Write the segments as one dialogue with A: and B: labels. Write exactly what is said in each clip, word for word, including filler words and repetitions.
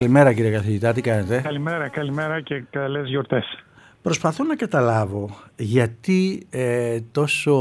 A: Καλημέρα κύριε καθηγητά, τι κάνετε?
B: Καλημέρα, καλημέρα και καλές γιορτές.
A: Προσπαθώ να καταλάβω γιατί ε, τόσο,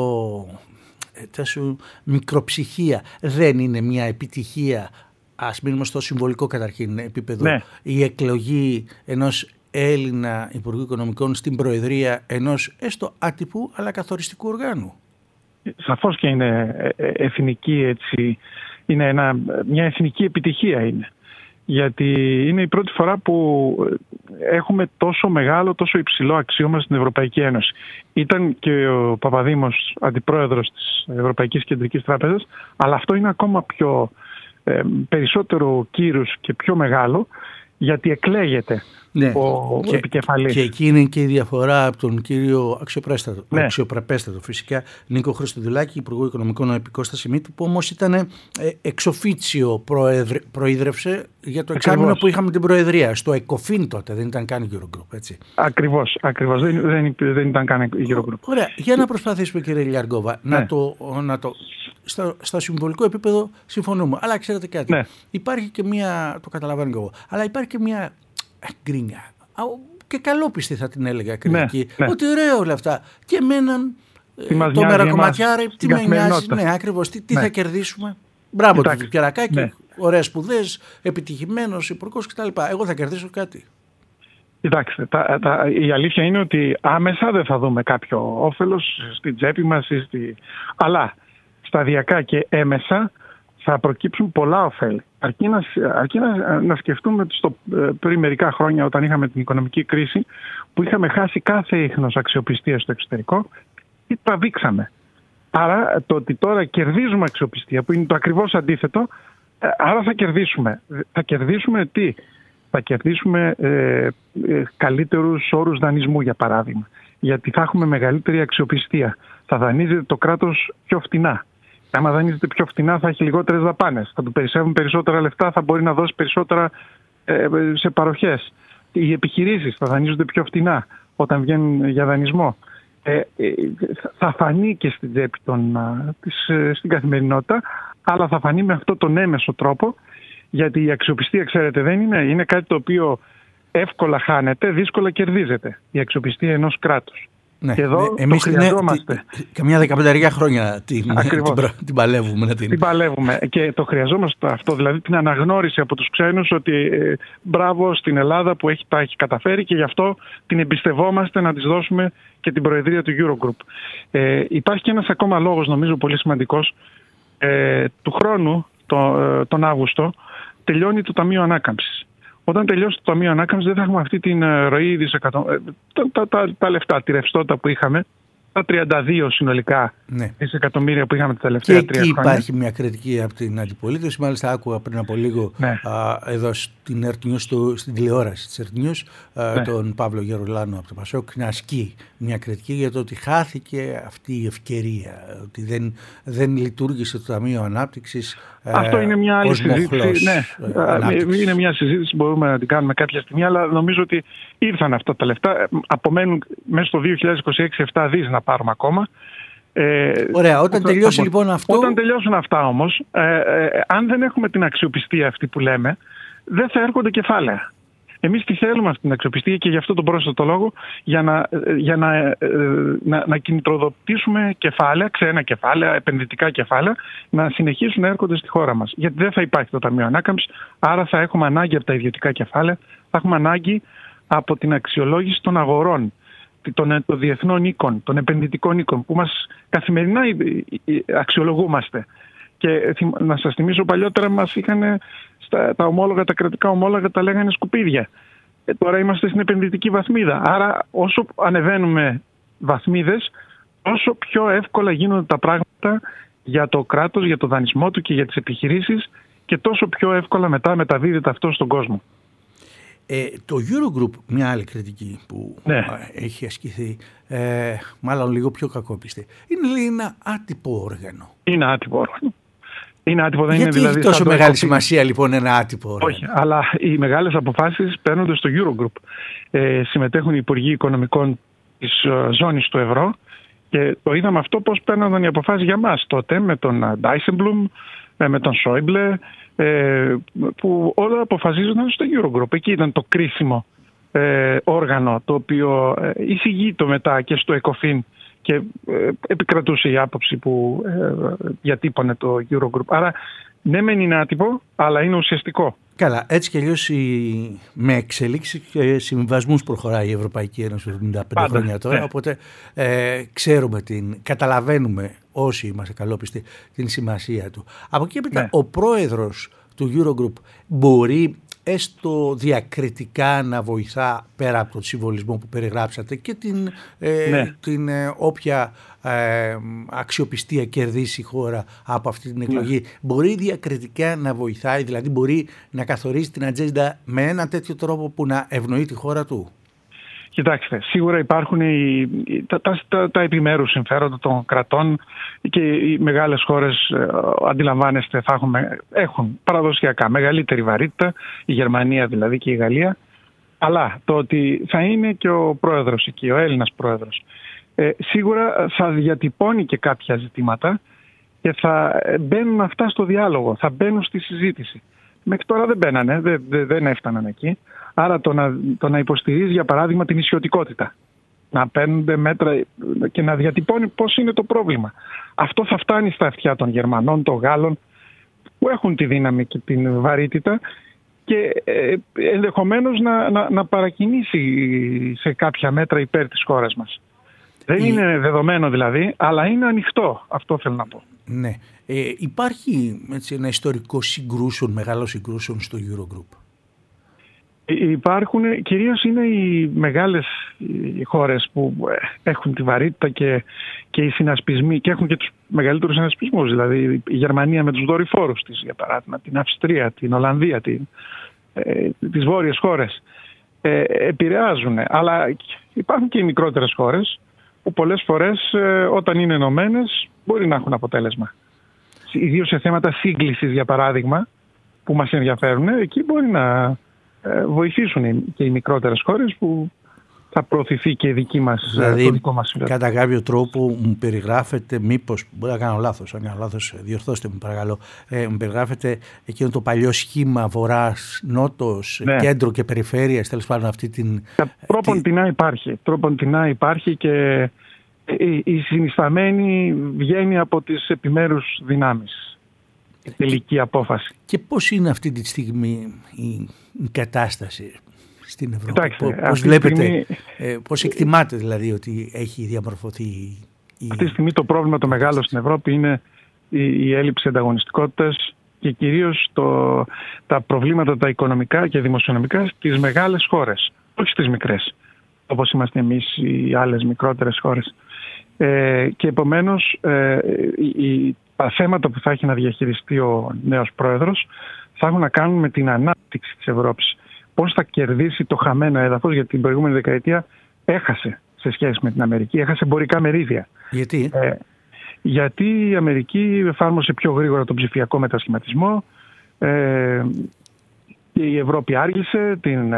A: ε, τόσο μικροψυχία δεν είναι μια επιτυχία, ας μείνουμε στο συμβολικό καταρχήν επίπεδο,
B: ναι.
A: η εκλογή ενός Έλληνα Υπουργού Οικονομικών στην Προεδρία ενός έστω άτυπου αλλά καθοριστικού οργάνου.
B: Σαφώς και είναι εθνική, έτσι, είναι ένα, μια εθνική επιτυχία είναι. Γιατί είναι η πρώτη φορά που έχουμε τόσο μεγάλο, τόσο υψηλό αξίωμα στην Ευρωπαϊκή Ένωση. Ήταν και ο Παπαδήμος αντιπρόεδρος της Ευρωπαϊκής Κεντρικής Τράπεζας, αλλά αυτό είναι ακόμα πιο ε, περισσότερο κύρους και πιο μεγάλο, γιατί εκλέγεται
A: ναι.
B: ο
A: και,
B: επικεφαλής.
A: Και εκεί είναι και η διαφορά από τον κύριο αξιοπρέπιστο,
B: ναι.
A: αξιοπρεπέστατο φυσικά Νίκο Χριστοδουλάκη, Υπουργό Οικονομικών επί Κώστα Σιμίτη, που όμως ήταν εξοφίτσιο προείδρευσε για το εξάμηνο που είχαμε την Προεδρία, στο ΕΚΟΦΗΝ τότε, δεν ήταν καν Eurogroup, έτσι.
B: Ακριβώς, ακριβώς, δεν, δεν, δεν ήταν καν Eurogroup.
A: Ωραία, για να προσπαθήσουμε κύριε Λιαργόβα, ναι. να το... Να το στα, στα συμβολικό επίπεδο συμφωνούμε, αλλά ξέρετε κάτι,
B: ναι.
A: υπάρχει και μια, το καταλαβαίνω και εγώ, αλλά υπάρχει και μια γκρίνια και καλόπιστη θα την έλεγα κριτική,
B: ναι, ναι.
A: ότι ωραία όλα αυτά και εμέναν το μερακομματιάρι, τι με νοιάζει, ναι ακριβώς, τι, τι ναι. θα κερδίσουμε. Μπράβο του Πιερακάκη, ναι. ωραίες σπουδές, επιτυχημένος υπουργός κτλ. Εγώ θα κερδίσω κάτι.
B: Κοιτάξτε, τα, τα, η αλήθεια είναι ότι άμεσα δεν θα δούμε κάποιο όφελος στην τσέπη μας, στη... αλλά σταδιακά και έμεσα θα προκύψουν πολλά ωφέλη. Αρκεί να, αρκεί να, να σκεφτούμε στο, πριν μερικά χρόνια, όταν είχαμε την οικονομική κρίση, που είχαμε χάσει κάθε ίχνος αξιοπιστία στο εξωτερικό και τραβήξαμε. Άρα το ότι τώρα κερδίζουμε αξιοπιστία, που είναι το ακριβώς αντίθετο, άρα θα κερδίσουμε. Θα κερδίσουμε τι? Θα κερδίσουμε ε, ε, καλύτερους όρους δανεισμού, για παράδειγμα. Γιατί θα έχουμε μεγαλύτερη αξιοπιστία. Θα δανείζεται το κράτος πιο φτηνά. Άμα δανείζεται πιο φτηνά θα έχει λιγότερες δαπάνες. Θα του περισσεύουν περισσότερα λεφτά, θα μπορεί να δώσει περισσότερα ε, σε παροχές. Οι επιχειρήσεις θα δανείζονται πιο φτηνά όταν βγαίνουν για δανεισμό. Ε, ε, θα φανεί και στην τσέπη των, της, ε, στην καθημερινότητα, αλλά θα φανεί με αυτόν τον έμεσο τρόπο, γιατί η αξιοπιστία, ξέρετε, δεν είναι, είναι κάτι το οποίο εύκολα χάνεται, δύσκολα κερδίζεται. Η αξιοπιστία ενός κράτους.
A: Ναι,
B: και εδώ
A: ναι, εμείς
B: το χρειαζόμαστε.
A: Ναι, καμιά δεκαπενταριά χρόνια την, την, την παλεύουμε. Να την...
B: την παλεύουμε και το χρειαζόμαστε αυτό, δηλαδή την αναγνώριση από τους ξένους ότι ε, μπράβο στην Ελλάδα που έχει, τα έχει καταφέρει και γι' αυτό την εμπιστευόμαστε να της δώσουμε και την Προεδρία του Eurogroup. Ε, υπάρχει και ένας ακόμα λόγος, νομίζω πολύ σημαντικός. Ε, του χρόνου, το, ε, τον Αύγουστο, τελειώνει το Ταμείο Ανάκαμψης. Όταν τελειώσει το Ταμείο Ανάκαμψης δεν θα έχουμε αυτή την ροή δισεκατο... τα, τα, τα, τα λεφτά, τη ρευστότητα που είχαμε, τα τριάντα δύο συνολικά ναι. δισεκατομμύρια που είχαμε τα τελευταία
A: και
B: τρία
A: χρόνια.
B: Και εκεί
A: υπάρχει μια κριτική από την αντιπολίτευση. Μάλιστα άκουγα πριν από λίγο ναι. α, εδώ στην, News, στην τηλεόραση της Earth News ναι. τον Παύλο Γερολάνο από το Πασόκ να ασκεί μια κριτική για το ότι χάθηκε αυτή η ευκαιρία, ότι δεν, δεν λειτουργήσε το Ταμείο Ανάπτυξης.
B: Αυτό είναι μια άλλη συζήτηση. Ναι, είναι μια συζήτηση που μπορούμε να την κάνουμε κάποια στιγμή, αλλά νομίζω ότι ήρθαν αυτά τα λεφτά. Απομένουν μέσα στο δύο χιλιάδες είκοσι έξι επτά δις να πάρουμε ακόμα. Ε,
A: Ωραία, όταν τελειώσει θα... λοιπόν αυτό...
B: Όταν τελειώσουν αυτά όμως, ε, ε, αν δεν έχουμε την αξιοπιστία αυτή που λέμε, δεν θα έρχονται κεφάλαια. Εμείς τη θέλουμε αυτή την αξιοπιστία και γι' αυτό τον πρόσθετο λόγο, για να, για να, να, να κινητροδοτήσουμε κεφάλαια, ξένα κεφάλαια, επενδυτικά κεφάλαια, να συνεχίσουν να έρχονται στη χώρα μας. Γιατί δεν θα υπάρχει το Ταμείο Ανάκαμψης, άρα θα έχουμε ανάγκη από τα ιδιωτικά κεφάλαια, θα έχουμε ανάγκη από την αξιολόγηση των αγορών, των, των διεθνών οίκων, των επενδυτικών οίκων, που μας καθημερινά αξιολογούμαστε. Και να σας θυμίσω, παλιότερα μας είχαν στα, τα ομόλογα, τα κρατικά ομόλογα τα λέγανε σκουπίδια. Ε, τώρα είμαστε στην επενδυτική βαθμίδα. Άρα όσο ανεβαίνουμε βαθμίδες, όσο πιο εύκολα γίνονται τα πράγματα για το κράτος, για το δανεισμό του και για τις επιχειρήσεις και τόσο πιο εύκολα μετά μεταδίδεται αυτό στον κόσμο.
A: Ε, το Eurogroup, μια άλλη κριτική που
B: ναι.
A: έχει ασκηθεί, ε, μάλλον λίγο πιο κακόπιστη, είναι λέει, ένα άτυπο όργανο.
B: Είναι άτυπο όργανο. Είναι άτυπο, δεν
A: Γιατί
B: είναι δηλαδή.
A: Έχει τόσο μεγάλη έχω... σημασία λοιπόν ένα άτυπο όργανο?
B: Όχι, αλλά οι μεγάλες αποφάσεις παίρνονται στο Eurogroup. Ε, συμμετέχουν οι Υπουργοί Οικονομικών της ζώνης του ευρώ και το είδαμε αυτό πώς παίρνονταν οι αποφάσεις για μας τότε με τον Dijsselbloem, με τον Schäuble, ε, που όλα αποφασίζονταν στο Eurogroup. Εκεί ήταν το κρίσιμο ε, όργανο το οποίο ε, εισηγείτο μετά και στο ΕΚΟΦΗΝ και ε, επικρατούσε η άποψη που ε, διατύπωνε το Eurogroup. Άρα ναι μεν είναι άτυπο, αλλά είναι ουσιαστικό.
A: Καλά, έτσι κι αλλιώς η... με εξελίξεις και συμβιβασμούς προχωράει η Ευρωπαϊκή Ένωση εβδομήντα πέντε Πάντα, χρόνια τώρα, ναι. Οπότε ε, ξέρουμε, την, καταλαβαίνουμε όσοι είμαστε καλόπιστοι την σημασία του. Από εκεί έπειτα, ναι. Ο πρόεδρος του Eurogroup μπορεί έστω διακριτικά να βοηθά, πέρα από τον συμβολισμό που περιγράψατε και την, ε, ναι. την ε, όποια ε, αξιοπιστία κερδίσει η χώρα από αυτή την εκλογή, ναι. Μπορεί διακριτικά να βοηθάει, δηλαδή μπορεί να καθορίσει την ατζέντα με ένα τέτοιο τρόπο που να ευνοεί τη χώρα του?
B: Κοιτάξτε, σίγουρα υπάρχουν οι, τα, τα, τα, τα επιμέρους συμφέροντα των κρατών και οι μεγάλες χώρες, ε, αντιλαμβάνεστε, θα έχουμε, έχουν παραδοσιακά μεγαλύτερη βαρύτητα, η Γερμανία δηλαδή και η Γαλλία, αλλά το ότι θα είναι και ο πρόεδρος εκεί, ο Έλληνας πρόεδρος, ε, σίγουρα θα διατυπώνει και κάποια ζητήματα και θα μπαίνουν αυτά στο διάλογο, θα μπαίνουν στη συζήτηση. Μέχρι τώρα δεν μπαίνανε, δεν, δεν έφταναν εκεί. Άρα το να, το να υποστηρίζει για παράδειγμα την ισιωτικότητα, να παίρνονται μέτρα και να διατυπώνει πώς είναι το πρόβλημα. Αυτό θα φτάνει στα αυτιά των Γερμανών, των Γάλλων που έχουν τη δύναμη και την βαρύτητα και ε, ενδεχομένως να, να, να παρακινήσει σε κάποια μέτρα υπέρ της χώρας μας. Δεν η... είναι δεδομένο δηλαδή, αλλά είναι ανοιχτό, αυτό θέλω να πω.
A: Ναι. Ε, υπάρχει έτσι, ένα ιστορικό συγκρούσεων, μεγάλο συγκρούσεων στο Eurogroup?
B: Υπάρχουν, κυρίως είναι οι μεγάλες οι χώρες που έχουν τη βαρύτητα και, και οι συνασπισμοί και έχουν και τους μεγαλύτερους συνασπισμούς, δηλαδή η Γερμανία με τους δορυφόρους της, για παράδειγμα, την Αυστρία, την Ολλανδία, την, ε, τις βόρειες χώρες, ε, επηρεάζουν. Αλλά υπάρχουν και οι μικρότερες χώρες που πολλές φορές ε, όταν είναι ενωμένες μπορεί να έχουν αποτέλεσμα. Ιδίως σε θέματα σύγκλησης, για παράδειγμα, που μας ενδιαφέρουν, εκεί μπορεί να βοηθήσουν και οι μικρότερες χώρες που θα προωθηθεί και η δική μας,
A: δηλαδή,
B: το δικό μας συμφέρον.
A: Κατά κάποιο τρόπο μου περιγράφεται, μήπως μπορεί να κάνω λάθος, αν κάνω λάθος διορθώστε μου παρακαλώ, ε, μου περιγράφεται εκείνο το παλιό σχήμα βορράς, νότος, ναι. Κέντρο και περιφέρειας, τέλος πάντων αυτή την...
B: Τρόπον την υπάρχει, τρόπον την υπάρχει και η συνισταμένη βγαίνει από τις επιμέρους δυνάμεις. Η τελική απόφαση.
A: Και πώς είναι αυτή τη στιγμή η, η κατάσταση στην Ευρώπη?
B: Κοιτάξτε,
A: πώς βλέπετε, στιγμή, ε, πώς εκτιμάτε δηλαδή ότι έχει διαμορφωθεί η...
B: Αυτή τη στιγμή το πρόβλημα το μεγάλο στην Ευρώπη είναι η, η έλλειψη ανταγωνιστικότητας και κυρίως το, τα προβλήματα τα οικονομικά και δημοσιονομικά στις μεγάλες χώρες, όχι στις μικρές, όπως είμαστε εμείς οι άλλες μικρότερες χώρες. Ε, και επομένως ε, η, τα θέματα που θα έχει να διαχειριστεί ο νέος πρόεδρος θα έχουν να κάνουν με την ανάπτυξη της Ευρώπης. Πώς θα κερδίσει το χαμένο έδαφος, γιατί την προηγούμενη δεκαετία έχασε σε σχέση με την Αμερική, έχασε εμπορικά μερίδια.
A: Γιατί?
B: Ε, γιατί η Αμερική εφάρμοσε πιο γρήγορα τον ψηφιακό μετασχηματισμό ε, και η Ευρώπη άργησε, την,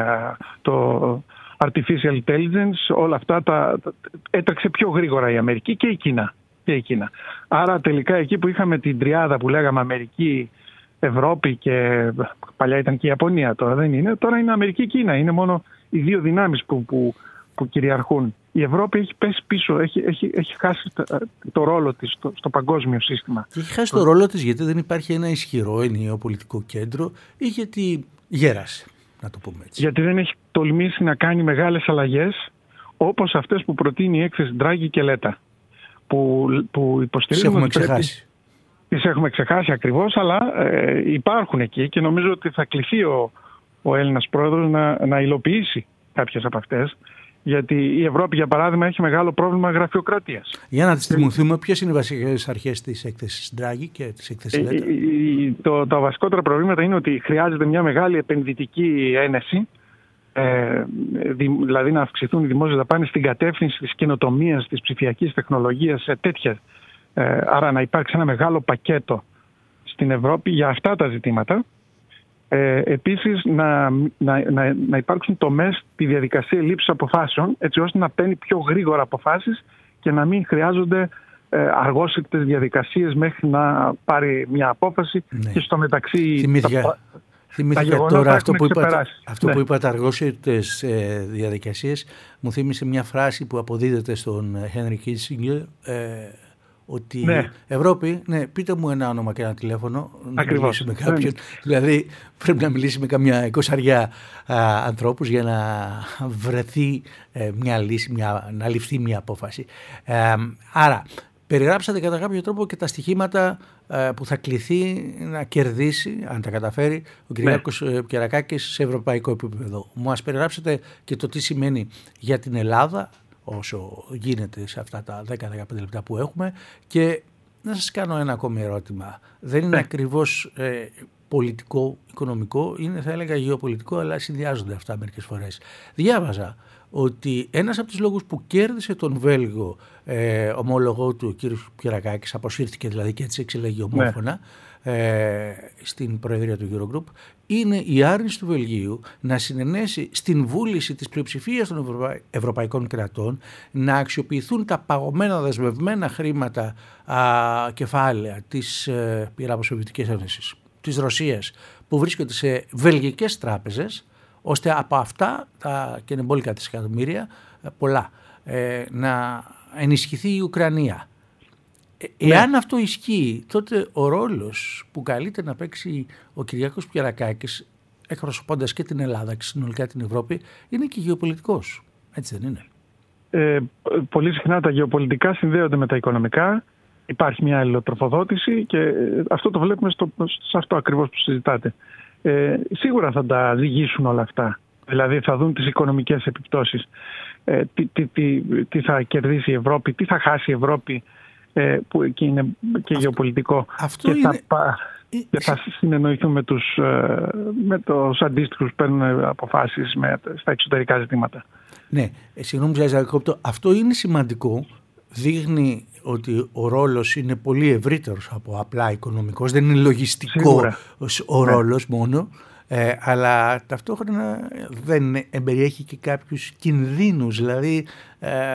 B: το artificial intelligence, όλα αυτά τα, τα, έτρεξε πιο γρήγορα η Αμερική και η Κίνα. Και η Κίνα. Άρα τελικά εκεί που είχαμε την τριάδα που λέγαμε Αμερική, Ευρώπη και παλιά ήταν και η Ιαπωνία, τώρα δεν είναι, τώρα είναι Αμερική, Κίνα. Είναι μόνο οι δύο δυνάμεις που, που, που κυριαρχούν. Η Ευρώπη έχει πέσει πίσω, έχει, έχει, έχει χάσει το, το ρόλο της στο, στο παγκόσμιο σύστημα.
A: Και έχει χάσει το ρόλο της γιατί δεν υπάρχει ένα ισχυρό ενιαίο πολιτικό κέντρο ή γιατί γέρασε, να το πούμε έτσι?
B: Γιατί δεν έχει τολμήσει να κάνει μεγάλες αλλαγές όπως αυτές που προτείνει η έκθεση Ντράγκη και Λέτα. Που, που υποστηρίζουμε.
A: Τις έχουμε ξεχάσει.
B: Τις έχουμε ξεχάσει ακριβώς, αλλά ε, υπάρχουν εκεί και νομίζω ότι θα κληθεί ο, ο Έλληνας πρόεδρος να, να υλοποιήσει κάποιες από αυτές. Γιατί η Ευρώπη, για παράδειγμα, έχει μεγάλο πρόβλημα γραφειοκρατίας.
A: Για να τις θυμηθούμε, ποιες είναι οι βασικές αρχές της έκθεσης Ντράγκη και της έκθεσης Λέτα?
B: Ε, ε, το, τα βασικότερα προβλήματα είναι ότι χρειάζεται μια μεγάλη επενδυτική ένεση. Ε, δηλαδή να αυξηθούν οι δημόσιες δαπάνες στην κατεύθυνση της καινοτομίας, της ψηφιακής τεχνολογίας, σε τέτοια. Ε, άρα να υπάρξει ένα μεγάλο πακέτο στην Ευρώπη για αυτά τα ζητήματα. Ε, επίσης να, να, να, να υπάρξουν τομές στη διαδικασία λήψης αποφάσεων, έτσι ώστε να παίρνει πιο γρήγορα αποφάσεις και να μην χρειάζονται αργόσυρτες διαδικασίες μέχρι να πάρει μια απόφαση, ναι. Και στο μεταξύ
A: θυμήθηκα,
B: τα,
A: θυμήθηκα τα τώρα αυτό, που είπατε, αυτό
B: ναι.
A: που είπατε αργόσυρτες ε, διαδικασίες μου θύμισε μια φράση που αποδίδεται στον Henry Kissinger, ε, ότι
B: ναι.
A: Ευρώπη, ναι, πείτε μου ένα όνομα και ένα τηλέφωνο να
B: Ακριβώς.
A: μιλήσει με κάποιον. Ναι. Δηλαδή πρέπει να μιλήσει με καμιά εικοσαριά α, ανθρώπους για να βρεθεί ε, μια λύση, μια, να ληφθεί μια απόφαση. Ε, άρα περιγράψατε κατά κάποιο τρόπο και τα στοιχήματα ε, που θα κληθεί να κερδίσει, αν τα καταφέρει, ο Κυριάκος ναι. Πιερακάκης σε ευρωπαϊκό επίπεδο. Μου ας περιγράψετε και το τι σημαίνει για την Ελλάδα, όσο γίνεται σε αυτά τα δέκα με δεκαπέντε λεπτά που έχουμε, και να σας κάνω ένα ακόμη ερώτημα. Δεν είναι ναι. ακριβώς ε, πολιτικό, οικονομικό, είναι θα έλεγα γεωπολιτικό, αλλά συνδυάζονται αυτά μερικές φορές. Διάβαζα ότι ένας από τους λόγους που κέρδισε τον Βέλγο ε, ομόλογό του, ο κ. Πιερακάκης, αποσύρθηκε δηλαδή και έτσι εξελέγει ομόφωνα, ναι. ε, στην προεδρία του Eurogroup, είναι η άρνηση του Βελγίου να συνενέσει στην βούληση της πλειοψηφίας των ευρωπα... ευρωπαϊκών κρατών να αξιοποιηθούν τα παγωμένα δεσμευμένα χρήματα α, κεφάλαια της ε, Σοβιετικής Ένωσης, της Ρωσίας, που βρίσκονται σε βελγικές τράπεζες, ώστε από αυτά τα και είναι μπόλικα δισεκατομμύρια, πολλά, ε, να ενισχυθεί η Ουκρανία. Ε, ναι. Εάν αυτό ισχύει, τότε ο ρόλος που καλείται να παίξει ο Κυριάκος Πιερακάκης, εκπροσωπώντας και την Ελλάδα και συνολικά την Ευρώπη, είναι και γεωπολιτικός. Έτσι δεν είναι?
B: Ε, πολύ συχνά τα γεωπολιτικά συνδέονται με τα οικονομικά. Υπάρχει μια αλληλοτροφοδότηση και αυτό το βλέπουμε στο, σε αυτό ακριβώς που συζητάτε. Ε, σίγουρα θα τα ζυγίσουν όλα αυτά. Δηλαδή θα δουν τις οικονομικές επιπτώσεις. Ε, τι, τι, τι, τι θα κερδίσει η Ευρώπη, τι θα χάσει η Ευρώπη, ε, που εκεί είναι και αυτό, γεωπολιτικό.
A: Αυτό
B: και,
A: είναι...
B: θα, και θα συνεννοηθούν με τους, με τους αντίστοιχους που παίρνουν αποφάσεις με, στα εξωτερικά ζητήματα.
A: Ναι, συγγνώμη σας διακόπτω. Αυτό είναι σημαντικό. Δείχνει ότι ο ρόλος είναι πολύ ευρύτερος από απλά οικονομικός. Δεν είναι λογιστικό ο ρόλος ναι. μόνο, ε, αλλά ταυτόχρονα δεν εμπεριέχει και κάποιους κινδύνους. Δηλαδή ε,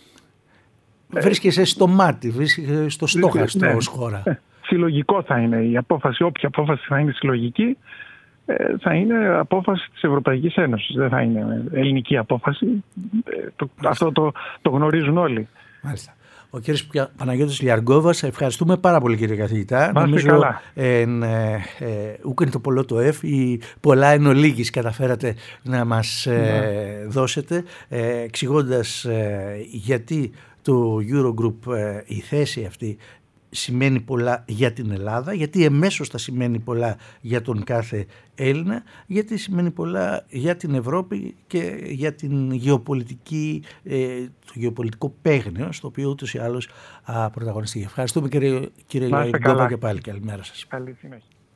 A: βρίσκεσαι στο μάτι, βρίσκεσαι στο στόχαστρο ναι. ως χώρα.
B: Ε, συλλογικό θα είναι η απόφαση. Όποια απόφαση θα είναι συλλογική, ε, θα είναι απόφαση της Ευρωπαϊκής Ένωσης. Δεν θα είναι ελληνική απόφαση. Ε, το, αυτό το, το γνωρίζουν όλοι.
A: Μάλιστα. Ο κύριος Παναγιώτης Λιαργκόβας, ευχαριστούμε πάρα πολύ κύριε καθηγητά.
B: Νομίζω καλά.
A: εν ε, ε, ούκεν το πολλό το εφ ή πολλά εν ολίγης καταφέρατε να μας ε, ναι. δώσετε, ε, εξηγώντας ε, γιατί το Eurogroup, ε, η θέση αυτή σημαίνει πολλά για την Ελλάδα, γιατί εμέσως θα σημαίνει πολλά για τον κάθε Έλληνα, γιατί σημαίνει πολλά για την Ευρώπη και για την γεωπολιτική, ε, το γεωπολιτικό παίγνιο, στο οποίο ούτως ή άλλως πρωταγωνιστεί. Ευχαριστούμε κύριε, κύριε Λιαργκόβα και πάλι. Καλημέρα σας.
B: Καλή συνέχεια.